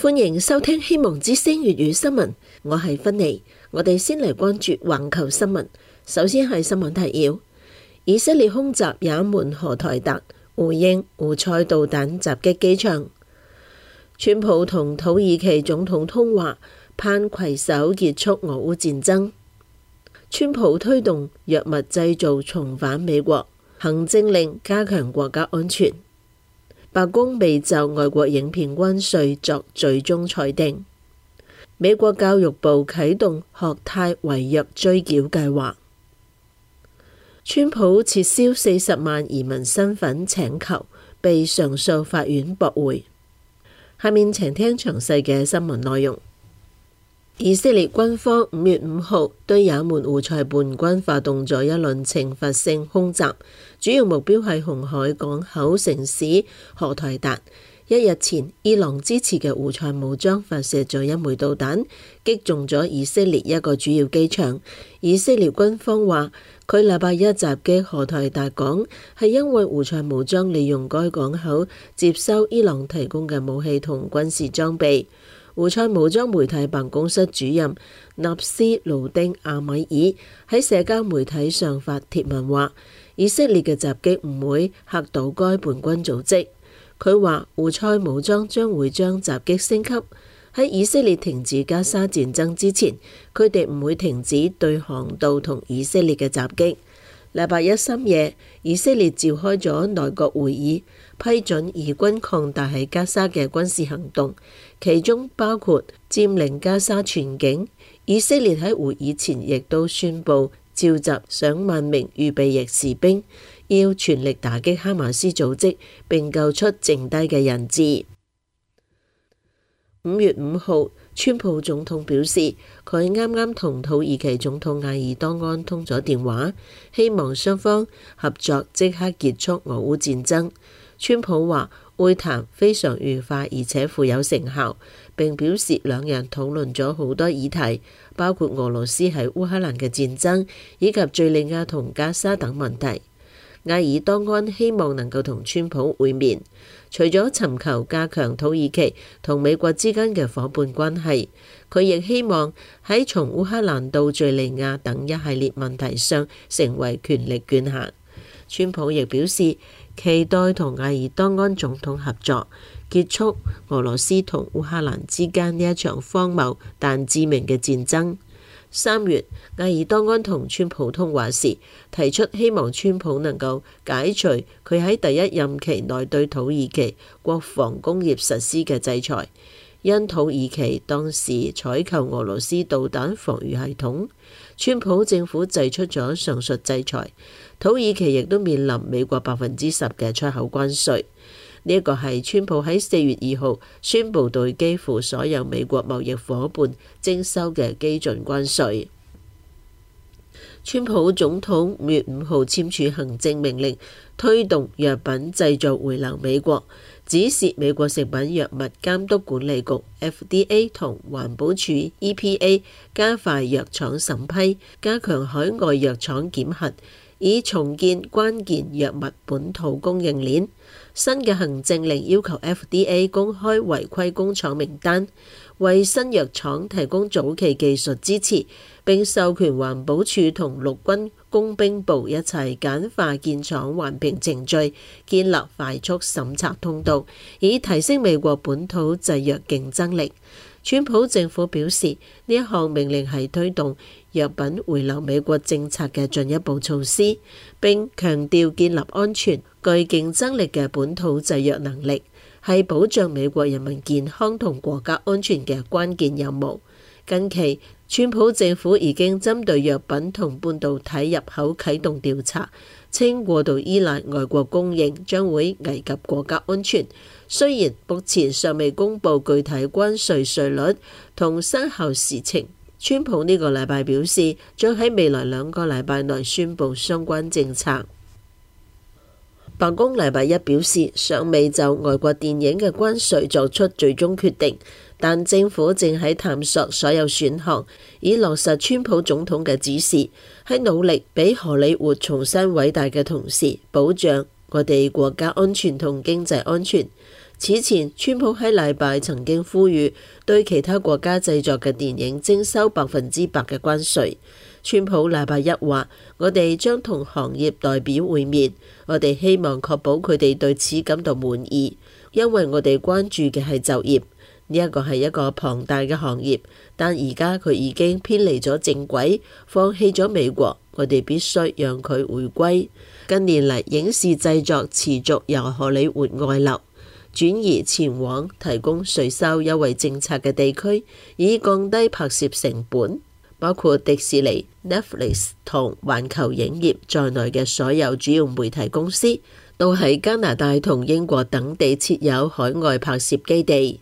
歡迎收聽希望之聲粵語新聞，我係芬妮。我哋先嚟關注環球新聞。首先係新聞提要：以色列空襲也門荷台達，回應胡塞導彈襲擊機場。川普同土耳其總統通話，盼攜手結束俄烏戰爭。川普推動藥物製造重返美國，行政令加強國家安全。白宮未就外國影片關稅作最終裁定。美國教育部啟動學貸違約追繳計劃。川普撤銷40萬移民身份請求，被上訴法院駁回。下面請聽詳細嘅新聞內容。以色列軍方5月5號對也門胡塞叛軍發動咗一輪懲罰性空襲，主要目標係紅海港口城市荷台達。一日前，伊朗支持嘅胡塞武裝發射咗一枚導彈，擊中咗以色列一個主要機場。以色列軍方話，佢禮拜一襲擊荷台達港，係因為胡塞武裝利用該港口接收伊朗提供嘅武器同軍事裝備。胡塞武裝媒體辦公室主任納斯魯丁阿米爾喺社交媒體上發帖文話，以色列嘅襲擊唔會嚇到該叛軍組織。佢話胡塞武裝將會將襲擊升級。喺以色列停止加沙戰爭之前，佢哋唔會停止對航道同以色列嘅襲擊。禮拜一深夜，以色列召開咗內閣會議，批准以軍擴大喺加沙嘅軍事行動，其中包括佔領加沙全境。以色列喺會議前亦都宣布召集上萬名預備役士兵，要全力打擊哈馬斯組織，並救出剩低嘅人質。5月5號，川普總統表示，佢啱啱同土耳其總統埃爾多安通咗電話，希望雙方合作即刻結束俄烏戰爭。川普話會談非常愉快而且富有成效，並表示兩人討論咗好多議題，包括俄羅斯喺烏克蘭嘅戰爭以及敘利亞同加沙等問題。埃爾多安希望能夠同川普會面，除咗尋求加強土耳其同美國之間嘅夥伴關係，佢亦希望喺從烏克蘭到敘利亞等一系列問題上成為權力權衡。川普亦表示期待同埃爾多安總統合作，結束俄羅斯同烏克蘭之間呢一場荒謬但致命嘅戰爭。3月，埃爾多安同川普通話時，提出希望川普能夠解除佢喺第一任期內對土耳其國防工業實施嘅制裁，因土耳其當時採購俄羅斯導彈防禦系統。川普政府祭出咗上述制裁，土耳其亦都面臨美國10%嘅出口關稅。呢一個係川普喺4月2號宣布對幾乎所有美國貿易夥伴徵收嘅基準關稅。川普總統5月5號簽署行政命令，推動藥品製造回流美國，指示美國食品藥物監督管理局 FDA 同環保署 EPA 加快藥廠審批，加強海外藥廠檢核，以重建關鍵藥物本土供應鏈。新嘅行政令要求 FDA 公開違規工廠名單，為新藥廠提供早期技術支持，並授權環保署同陸軍工兵部一齊簡化建廠環評程序，建立快速審查通道，以提升美國本土製藥競爭力。川普政府表示，呢一項命令係推動藥品回流美國政策嘅進一步措施，並強調建立安全、具競爭力嘅本土製藥能力，係保障美國人民健康同國家安全嘅關鍵任務。近期，川普政府已經針對藥品同半導體入口啟動調查，稱過度依賴外國供應將會危及國家安全。雖然目前尚未公布具體關稅稅率同生效時程，川普呢個禮拜表示將喺未來2個禮拜內宣布相關政策。白宮禮拜一表示，尚未就外國電影嘅關稅作出最終決定，但政府正喺探索所有選項，以落實川普總統嘅指示，喺努力俾荷里活重新偉大嘅同時，保障我哋國家安全同經濟安全。 此前，川普喺禮拜曾經呼籲對其他國家製作嘅電影徵收100%嘅關稅。川普禮拜一話：我哋將同行業代表會面，我哋希望確保佢哋對此感到滿意，因為我哋關注嘅係就業。呢一個係一個龐大嘅行業，但而家佢已經偏離咗正軌，放棄咗美國，我哋必須讓佢回歸。近年嚟，影視製作持續由荷里活外流，轉移前往提供稅收優惠政策嘅地區，以降低拍攝成本。包括迪士尼、Netflix 同環球影業在內嘅所有主要媒體公司，都喺加拿大同英國等地設有海外拍攝基地。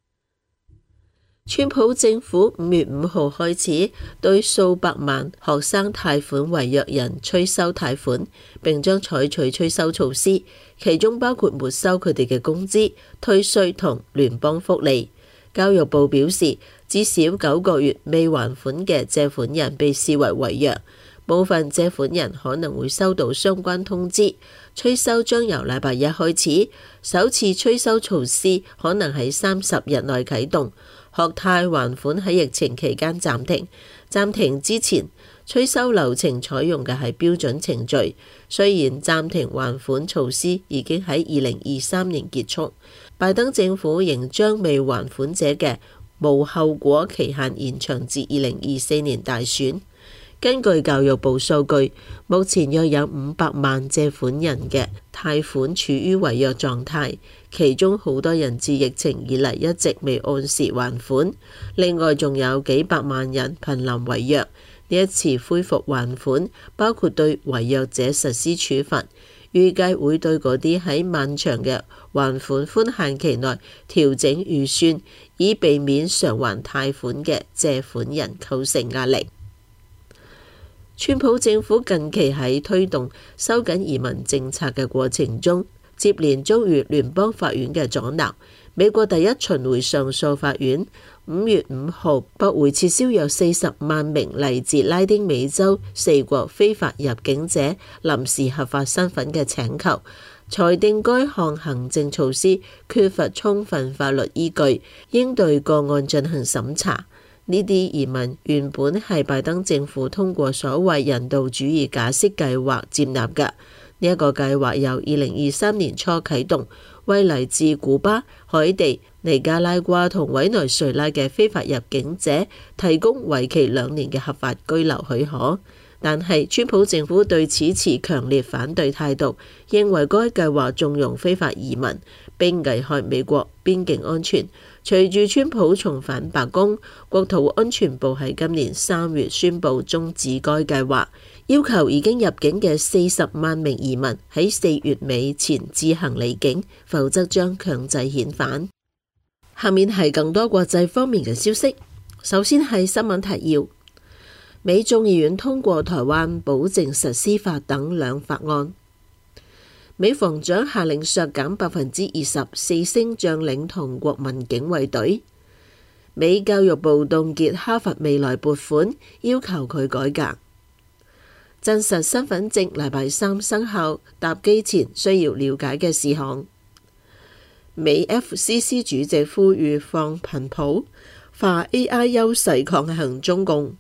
川普政府5月5號開始對數百萬學生貸款違約人催收貸款，並將採取催收措施，其中包括沒收佢哋嘅工資、退稅同聯邦福利。教育部表示，至少9個月未還款嘅借款人被視為違約，部分借款人可能會收到相關通知。催收將由禮拜一開始，首次催收措施可能喺30日內啟動。學貸還款喺疫情期間暫停之前，催收流程採用嘅係標準程序。雖然暫停還款措施已經喺2023年結束，拜登政府仍將未還款者嘅無後果期限延長至2024年大選。根據教育部數據，目前約有500萬借款人嘅貸款處於違約狀態，其中好多人自疫情以嚟一直未按時還款，另外仲有幾百萬人瀕臨違約。呢一次恢復還款，包括對違約者實施處罰，預計會對嗰啲喺漫長嘅還款寬限期內調整預算，以避免償還貸款嘅借款人構成壓力。川普政府近期喺推動收緊移民政策嘅過程中，接連遭遇聯邦法院嘅阻撓。美國第一巡迴上訴法院5月5號駁回撤銷約40萬名嚟自拉丁美洲4國非法入境者臨時合法身份嘅請求，裁定該項行政措施缺乏充分法律依據，應對個案進行審查。呢啲移民原本係拜登政府通過所謂人道主義假釋計劃接納嘅。呢一個計劃由2023年初啟動，為嚟自古巴、海地、尼加拉瓜同委內瑞拉嘅非法入境者提供為期2年嘅合法居留許可。但係川普政府對此持強烈反對態度，認為該計劃縱容非法移民並危害美國邊境安全。隨住川普重返白宮，國土安全部喺今年3月宣布終止該計劃，要求已經入境嘅40萬名移民喺4月尾前自行離境，否則將強制遣返。下面係更多國際方面嘅消息。首先係新聞提要：美眾議院通過台灣保證實施法等2法案。美防長下令削減20%4星將領同國民警衛隊。美教育部凍結哈佛未來撥款，要求佢改革。真實身份證禮拜3生效，搭機前需要了解嘅事項。美 FCC 主席呼籲放頻譜，化 AI 優勢抗衡中共。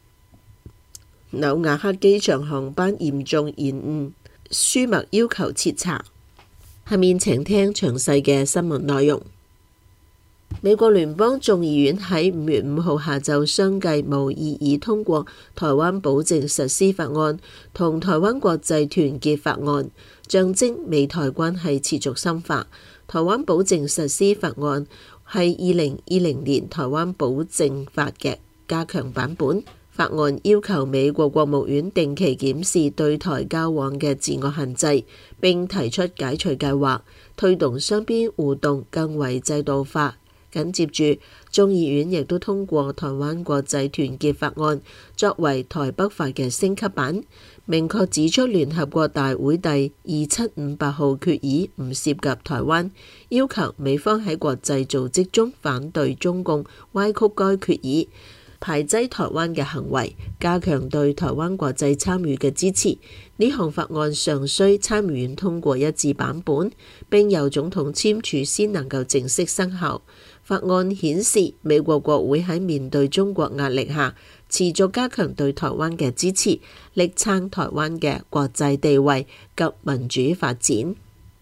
紐瓦克機場航班嚴重延誤，舒默要求徹查。下面請聽詳細嘅新聞內容。美國聯邦眾議院喺5月5號下晝相繼無異議通過台灣保證實施法案同台灣國際團結法案，象徵美台關係持續深化。台灣保證實施法案係2020年台灣保證法嘅加強版本。法案要求美國國務院定期檢視對台交往嘅自我限制，並提出解除計劃，推動雙邊互動更為制度化。緊接住，眾議院亦都通過台灣國際團結法案，作為台北法嘅升級版，明確指出聯合國大會第2758號決議唔涉及台灣，要求美方喺國際組織中反對中共歪曲該決議。 排擠台灣嘅行為，加強對台灣國際參與嘅支持。呢項法案尚需參議院通過一致版本，並由總統簽署先能夠正式生效。法案顯示，美國國會喺面對中國壓力下，持續加強對台灣嘅支持，力撐台灣嘅國際地位及民主發展。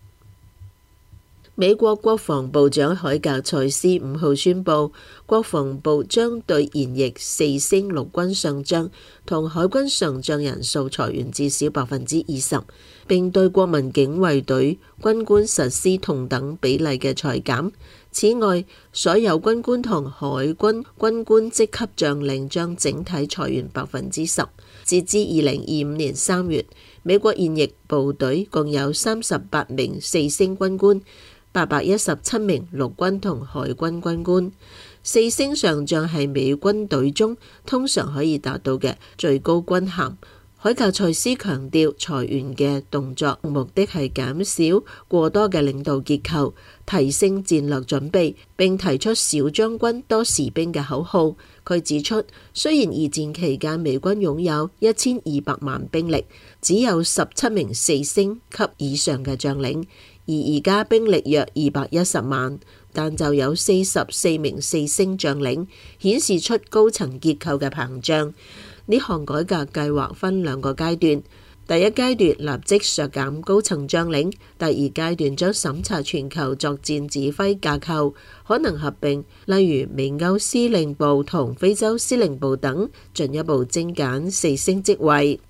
美國國防部長海格塞斯5號宣布，國防部將對現役4星陸軍上將同海軍上將人數裁員至少20%，並對國民警衛隊軍官實施同等比例嘅裁減。此外，所有軍官同海軍軍官職級將領將整體裁員10%。截至2025年3月，美國現役部隊共有38名4星軍官、817名陸軍同海軍軍官。4星上將係美軍隊中通常可以達到嘅最高軍銜。海格塞斯強調，裁員嘅動作目的係減少過多嘅領導結構，提升戰略準備，並提出少將軍多士兵嘅口號。佢指出，雖然二戰期間美軍擁有1200萬兵力，只有17名4星級以上嘅將領，而而家兵力約210萬，但就有44名4星將領，顯示出高層結構嘅膨脹。呢項改革計劃分2個階段，第一階段立即削減高層將領，第二階段將審查全球作戰指揮架構，可能合併，例如美歐司令部同非洲司令部等，進一步精簡4星職位。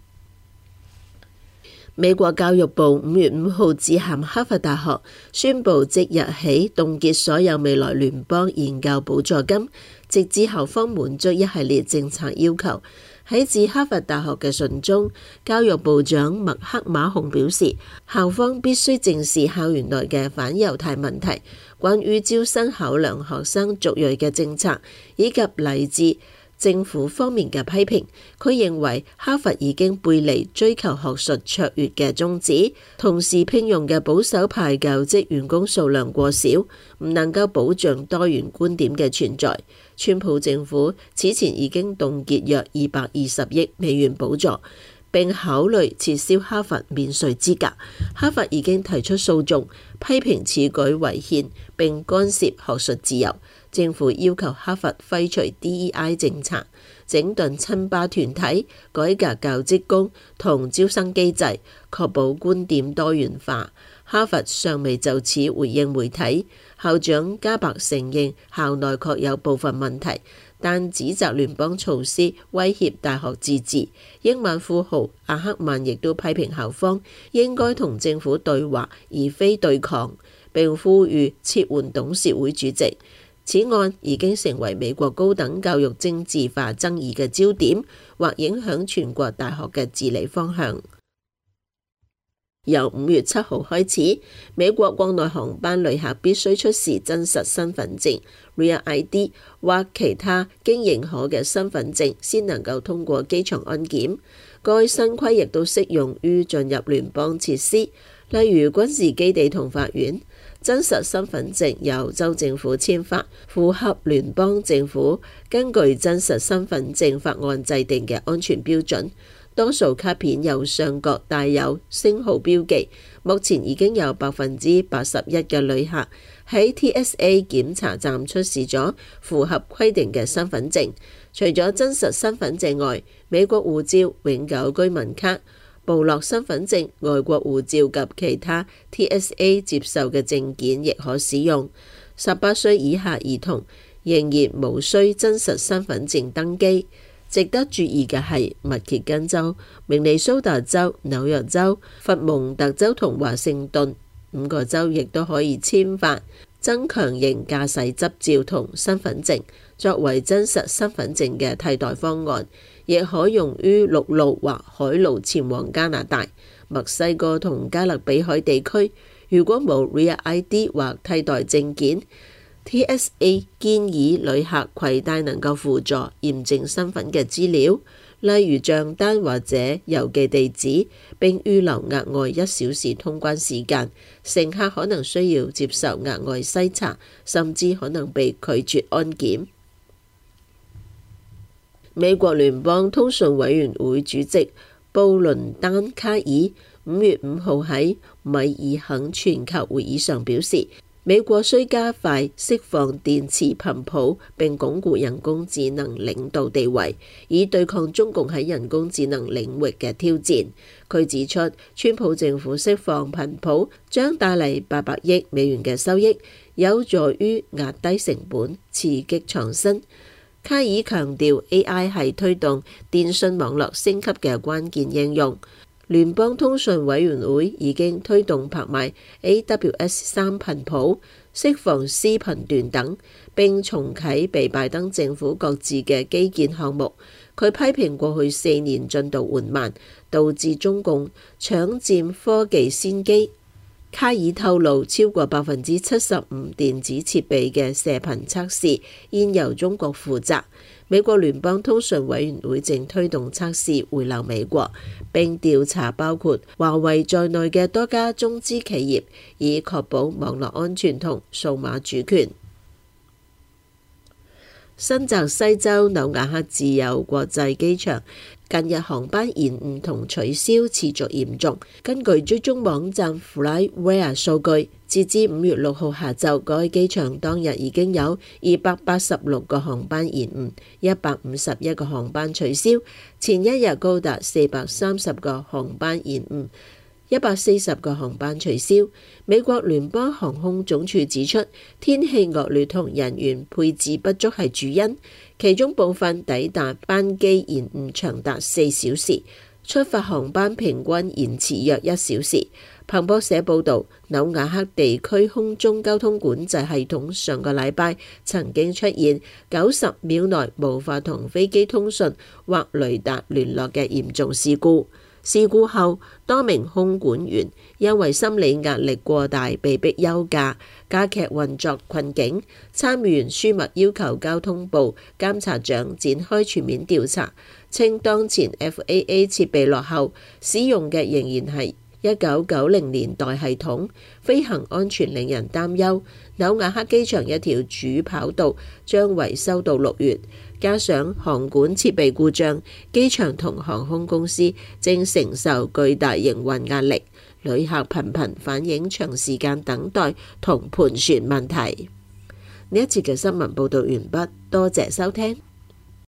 美國教育部5月5號致函哈佛大學，宣布即日起凍結所有未來聯邦研究補助金，直至校方滿足一系列政策要求。喺致哈佛大學嘅信中，教育部長麥克馬洪表示，校方必須正視校園內嘅反猶太問題，關於招生考量學生族裔嘅政策，以及嚟自政府方面嘅批評。佢認為哈佛已經背離追求學術卓越嘅宗旨，同時聘用嘅保守派教職員工數量過少，唔能夠保障多元觀點嘅存在。川普政府此前已經凍結約220億美元補助，並考慮撤銷哈佛免稅資格。哈佛已經提出訴訟，批評此舉違憲並干涉學術自由。政府要求哈佛廢除 DEI 政策，整頓親巴團體，改革教職工同招生機制，確保觀點多元化。哈佛尚未就此回應媒體。校長加伯承認校內確有部分問題，但指責聯邦措施威脅大學自治。億萬富豪阿克曼亦都批評校方應該同政府對話而非對抗，並呼籲撤換董事會主席。此案已經成為美國高等教育政治化爭議嘅焦點，或影響全國大學嘅治理方向。由5月7號開始，美國國內航班旅客必須出示真實身份證 （Real ID） 或其他經認可嘅身份證，先能夠通過機場安檢。該新規亦都適用於進入聯邦設施，例如軍事基地同法院。真實身份證由州政府簽發，符合聯邦政府根據真實身份證法案制定嘅安全標準。多數卡片右上角帶有星號標記。目前已經有81%嘅旅客喺 TSA 檢查站出示咗符合規定嘅身份證。除咗真實身份證外，美國護照、永久居民卡、部落身份證、外國護照及其他 TSA 接受嘅證件亦可使用。18歲以下兒童仍然無需真實身份證登機。值得注意嘅係，密歇根州、明尼蘇達州、紐約州、佛蒙特州同華盛頓5個州亦都可以簽發增強型駕駛執照同身份證，作為真實身份證嘅替代方案，亦可用於陸路或海路前往加拿大、墨西哥同加勒比海地區。如果冇 Real ID 或替代證件，TSA 建議旅客攜帶能夠輔助驗證身份嘅資料，例如賬單或者郵寄地址，並預留額外1小時通關時間。乘客可能需要接受額外篩查，甚至可能被拒絕安檢。 美國聯邦通訊委員會主席布倫丹卡爾5月5號喺米爾肯全球會議上表示，美國需加快釋放電磁頻譜並鞏固人工智能領導地位，以對抗中共喺人工智能領域嘅挑戰。佢指出，川普政府釋放頻譜將帶嚟800億美元嘅收益，有助於壓低成本、刺激創新。卡爾強調 AI 係推動電信網絡升級嘅關鍵應用。聯邦通訊委員會已經推動拍賣 AWS-3 頻譜、釋放 C 頻段等，並重啟被拜登政府擱置嘅基建項目。佢批評過去4年進度緩慢，導致中共搶佔科技先機。卡爾透露，超過75%電子設備嘅射頻測試現由中國負責。美國聯邦通訊委員會正推動測試回流美國，並調查包括華為在內嘅多家中資企業，以確保網絡安全同數碼主權。新澤西州紐瓦克自由國際機場近日航班延誤同取消持續嚴重。根據追蹤網站 Flywire 數據，截至5月6號下晝，該機場當日已經有286個航班延誤，151個航班取消。前一日高達430個航班延誤，140個航班取消。美國聯邦航空總署指出，天氣惡劣同人員配置不足係主因，其中部分抵達班機延誤長達4小時，出發航班平均延遲約1小時。彭博社報導，紐瓦克地區空中交通管制系統上個禮拜曾經出現90秒內無法同飛機通訊或雷達聯絡嘅嚴重事故。事故後，多名空管員因為心理壓力過大被迫休假，加劇運作困境。參與員書密要求交通部監察長展開全面調查，稱當前 FAA 設備落後，使用嘅仍然係1990年代系統，飛行安全令人擔憂。紐瓦克機場一條主跑道將維修到6月，加上航管設備故障，機場同航空公司正承受巨大營運壓力，旅客頻頻反映長時間等待同盤旋問題。呢一節嘅新聞報導完畢，多謝收聽。